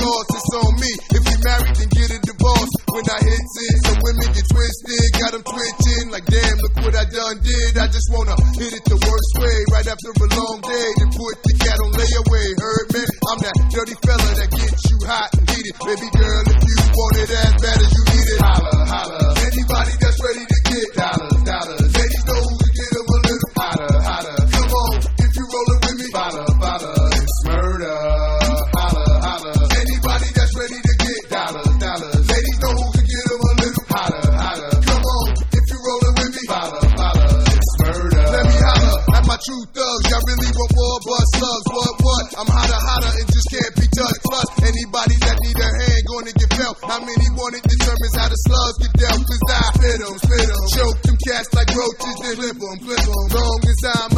lost, it's on me. If we married, then get a divorce. When I hit it, some women get twisted, got them twitching. Like damn, look what I done did. I just wanna hit it the worst way. Right after a long day, then put the cat on layaway. Heard me? I'm that dirty fella that gets you hot and heated. Baby girl, if you want it as bad as you need it, holla, holla. Anybody that's ready to get dollars, dollars. Ladies know who to get them a little hotter, hotter. Come on, if you rollin' with me, follow, follow. It's murder, holla, holla. Anybody that's ready to get dollars, dollars. Ladies know who to get them a little hotter, hotter. Come on, if you rollin' with me, follow, follow. It's murder. Let me holla at my true thugs. Y'all really want war, but slugs, what? I'm hotter, hotter, and just can't be touched. Plus, anybody that need a hand gonna get felt. How many want it determines how the slugs get dealt. Cause I spit 'em, choke them cats like roaches, then flip 'em. Long as I'm